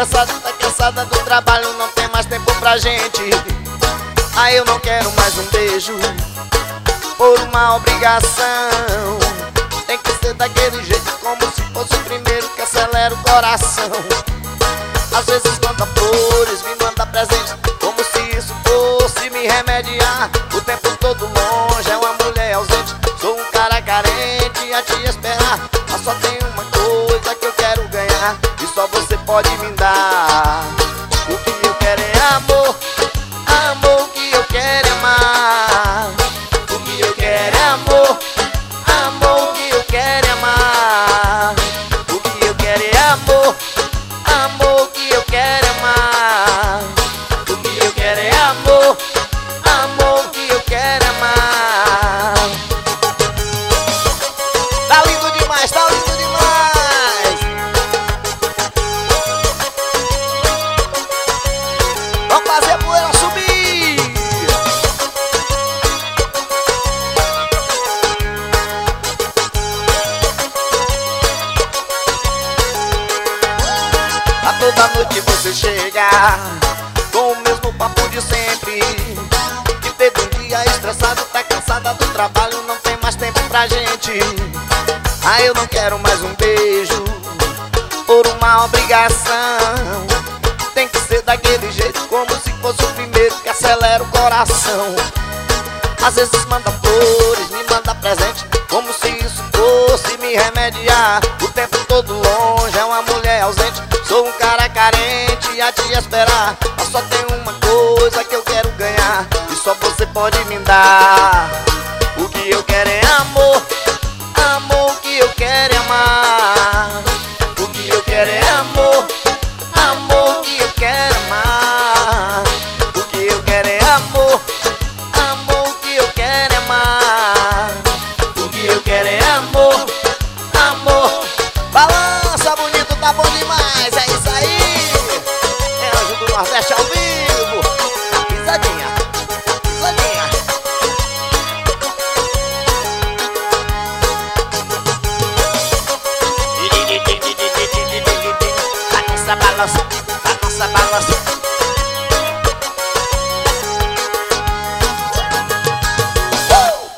tá cansada do trabalho, não tem mais tempo pra gente. Aí eu não quero mais um beijo por uma obrigação. Tem que ser daquele jeito, como se fosse o primeiro que acelera o coração. Às vezes manda flores, me manda presentes, como se isso fosse me remediar. O tempo todo longe, é uma mulher ausente. Sou um cara carente a te esperar, mas só tem uma coisa que eu quero ganhar, e só você pode me dar. O que eu quero é amor, amor, o que eu quero é amar. O que eu quero é amor, amor, o que eu quero é amar. O que eu quero é amor, amor, o que eu quero é amar. O que eu quero é amor, amor, o que eu quero é amar. Tá lindo demais, tá lindo demais. Vamos fazer a poeira subir. A toda noite você chega com o mesmo papo de sempre, que teve um dia estressado, tá cansada do trabalho, não tem mais tempo pra gente. Aí eu não quero mais um beijo por uma obrigação. Tem que ser daquele jeito, como se fosse o primeiro que acelera o coração. Às vezes manda flores, me manda presente, como se isso fosse me remediar. O tempo todo longe, é uma mulher ausente. Sou um cara carente a te esperar, mas só tem uma coisa que eu quero ganhar, e só você pode me dar. O que eu quero é amor, amor, o que eu quero é amar. O que eu quero é amor, amor, o que eu quero é amar. O que eu quero é amor, amor, o que eu quero é amar. O que eu quero é amor, amor. Balança bonito, tá bom demais, é isso aí. É Anjo do Nordeste ao vivo. Pisadinha, pisadinha. Balança, balança, balança, balança.